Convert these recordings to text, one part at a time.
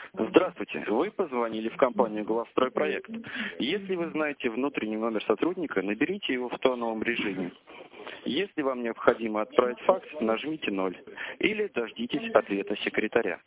Здравствуйте. Вы позвонили в компанию «Главстройпроект». Если вы знаете внутренний номер сотрудника, наберите его в тоновом режиме. Если вам необходимо отправить факс, нажмите 0. Или дождитесь ответа секретаря.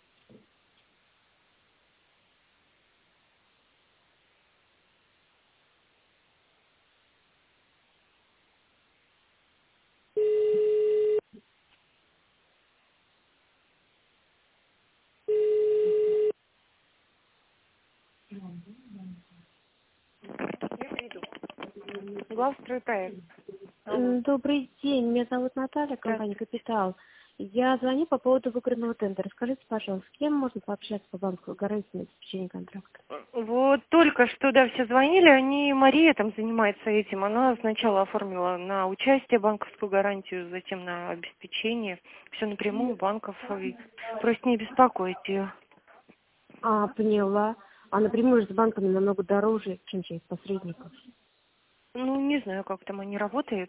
Главстройпроект. Алло. Добрый день, меня зовут Наталья, компания «Капитал». Я звоню по поводу выигранного тендера. Скажите, пожалуйста, с кем можно пообщаться по банку гарантии на обеспечение контракта? Вот только что, да, все звонили, Мария там занимается этим. Она сначала оформила на участие банковскую гарантию, затем на обеспечение. Все напрямую у банков. И просит не беспокоить ее. Поняла. А напрямую с банками намного дороже, чем через посредников. Ну, не знаю, как там они работают.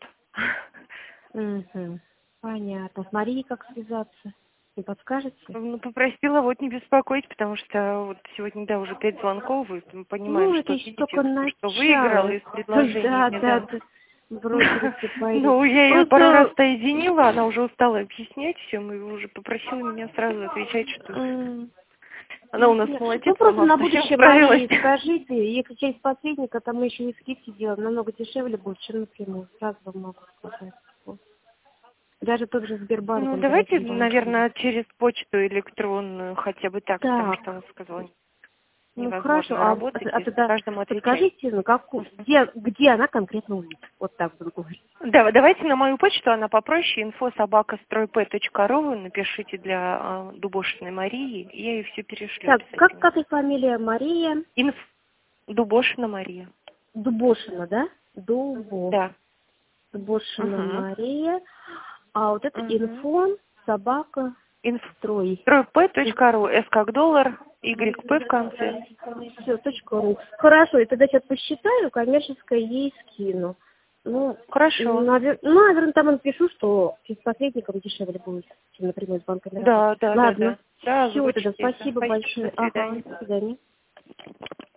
Угу. Понятно. С Марией как связаться? Не подскажете? Ну, попросила вот не беспокоить, потому что вот сегодня, да, уже 5 звонков, и мы понимаем, Это что еще видите, только что выиграл начало. и с предложениями, да. Да. Брокеры все пойдут. Ну, я ее пару раз соединила, она уже устала объяснять все, и уже попросила меня сразу отвечать, что она у нас молодец, Просто сама на совсем будущее, справилась. Марии, скажите, если через посредника, там мы еще и скидки делаем, намного дешевле будет, чем напрямую. Сразу вам могу сказать. Вот. Даже тот же Сбербанк, Ну, он давайте, берет банк. наверное, через почту электронную, хотя бы так, потому что она сказала, Хорошо, невозможно работать, если тогда каждому отвечать. подскажите, где она конкретно увидит? Вот так буду говорить. Да, давайте на мою почту, она попроще, info@stroyp.ru, напишите для Дубошиной Марии, я ей все перешлю. Так, как и фамилия Мария? Дубошина Мария. Дубошина, да? Да. Дубошина Мария. А вот это инфон, собака, строй. Stroyp.ru, S как доллар, YP в конце. Все, .ру. Хорошо, я тогда сейчас посчитаю, коммерческое ей скину. Хорошо. Наверное, там напишу, что с посредником дешевле будет, чем напрямую с банками. Да. Ладно. Да, Все, тогда озвучите это. спасибо большое. До свидания. До свидания.